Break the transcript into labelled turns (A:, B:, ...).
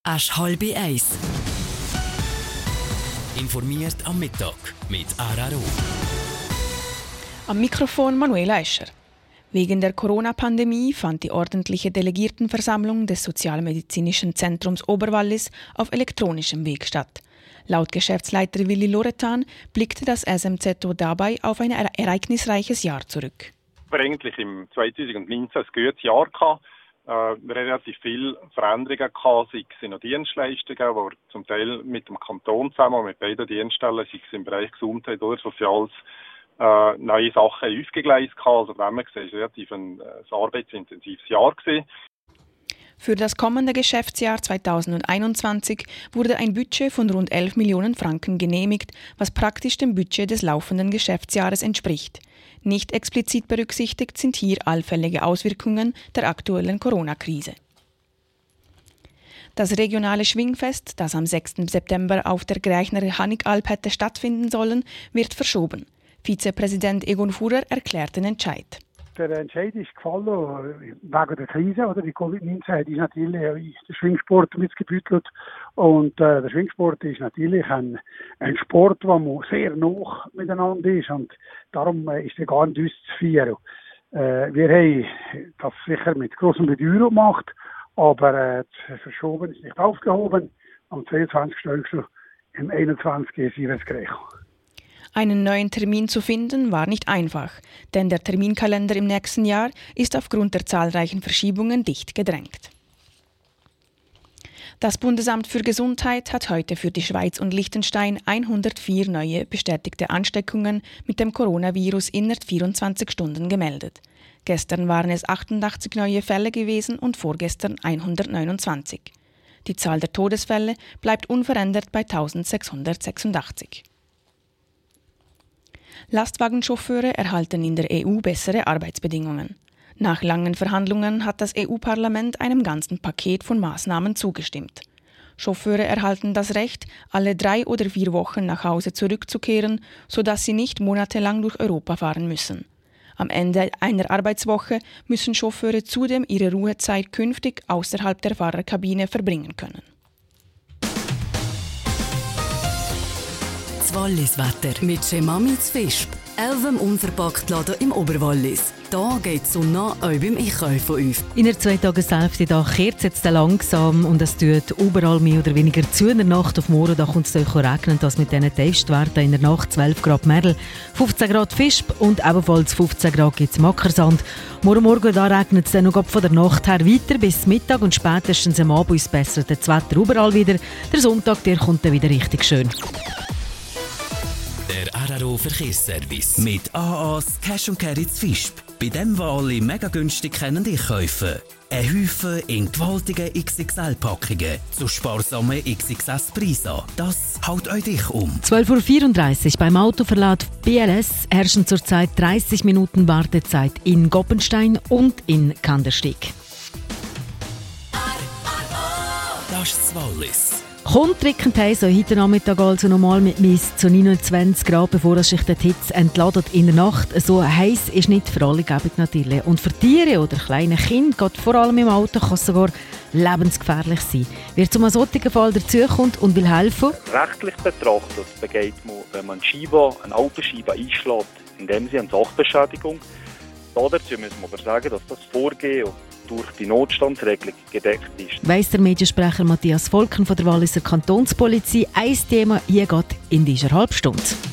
A: Asch halbe Eis. Informiert am Mittag mit Araro.
B: Am Mikrofon Manuela Escher. Wegen der Corona-Pandemie fand die ordentliche Delegiertenversammlung des Sozialmedizinischen Zentrums Oberwallis auf elektronischem Weg statt. Laut Geschäftsleiter Willi Loretan blickte das SMZO dabei auf ein ereignisreiches Jahr zurück.
C: Wir haben eigentlich im 2019 ein gutes Jahr gehabt. Wir haben relativ viele Veränderungen gehabt, sei es in den Dienstleistungen, wo wir zum Teil mit dem Kanton zusammen, mit beiden Dienststellen, sei es im Bereich Gesundheit oder Soziales, neue Sachen aufgegleist gehabt. Also wenn man sieht, es war relativ ein arbeitsintensives Jahr gewesen.
B: Für das kommende Geschäftsjahr 2021 wurde ein Budget von rund 11 Millionen Franken genehmigt, was praktisch dem Budget des laufenden Geschäftsjahres entspricht. Nicht explizit berücksichtigt sind hier allfällige Auswirkungen der aktuellen Corona-Krise. Das regionale Schwingfest, das am 6. September auf der Greichner Hanigalp hätte stattfinden sollen, wird verschoben. Vizepräsident Egon Furrer erklärt den Entscheid.
D: Der Entscheid ist gefallen wegen der Krise oder die Covid-19 ist natürlich der Schwingsport mitgebüttelt und der Schwingsport ist natürlich ein Sport, der sehr nah miteinander ist und darum ist er gar nicht auszuführen. Wir haben das sicher mit grossem Bedauern gemacht, aber verschoben ist nicht aufgehoben. Am 22. im 21. ist es gerecht.
B: Einen neuen Termin zu finden war nicht einfach, denn der Terminkalender im nächsten Jahr ist aufgrund der zahlreichen Verschiebungen dicht gedrängt. Das Bundesamt für Gesundheit hat heute für die Schweiz und Liechtenstein 104 neue bestätigte Ansteckungen mit dem Coronavirus innerhalb 24 Stunden gemeldet. Gestern waren es 88 neue Fälle gewesen und vorgestern 129. Die Zahl der Todesfälle bleibt unverändert bei 1686. Lastwagenchauffeure erhalten in der EU bessere Arbeitsbedingungen. Nach langen Verhandlungen hat das EU-Parlament einem ganzen Paket von Maßnahmen zugestimmt. Chauffeure erhalten das Recht, alle 3 oder 4 Wochen nach Hause zurückzukehren, sodass sie nicht monatelang durch Europa fahren müssen. Am Ende einer Arbeitswoche müssen Chauffeure zudem ihre Ruhezeit künftig außerhalb der Fahrerkabine verbringen können.
A: Das Wallis-Wetter mit Chemami Visp, 11 unverpackt Laden im Oberwallis. Da geht die Sonne auch beim Einkaufen auf.
E: In der 2-Tageshälfte kehrt es jetzt langsam und es tut überall mehr oder weniger zu. In der Nacht auf morgen kommt es regnen, das mit diesen Tiefstwerten. In der Nacht 12 Grad Merl, 15 Grad Visp und ebenfalls 15 Grad gibt es Mackersand. Morgen regnet es dann noch von der Nacht her weiter bis Mittag und spätestens am Abend bessert das Wetter überall wieder. Der Sonntag der kommt dann wieder richtig schön.
A: Der Araro Verkehrsservice mit AAS Cash & Carry Visp. Bei dem, was alle mega günstig können einkaufen. Ein Haufen in gewaltigen XXL-Packungen zu sparsamen XXS-Preisen. Das haut euch dich um.
E: 12.34 Uhr beim Autoverlad BLS herrschen zurzeit 30 Minuten Wartezeit in Goppenstein und in Kandersteg.
A: Das ist das Wallis.
E: Kommt drückend heiß, heute Nachmittag also normal mit bis zu 29 Grad, bevor sich die Hitze entladet in der Nacht. So heiß ist nicht für alle gebig natürlich. Und für Tiere oder kleine Kinder, gerade vor allem im Auto, kann es sogar lebensgefährlich sein. Wer zu einem solchen Fall dazukommt und will helfen?
F: Rechtlich betrachtet begeht man, wenn man eine Autoscheibe einschlägt, indem sie eine Sachbeschädigung. Dazu müssen wir aber sagen, dass das Vorgehen durch die Notstandsregelung gedeckt ist.
E: Weiss der Mediensprecher Matthias Volken von der Walliser Kantonspolizei. Ein Thema hier geht in dieser Halbstunde.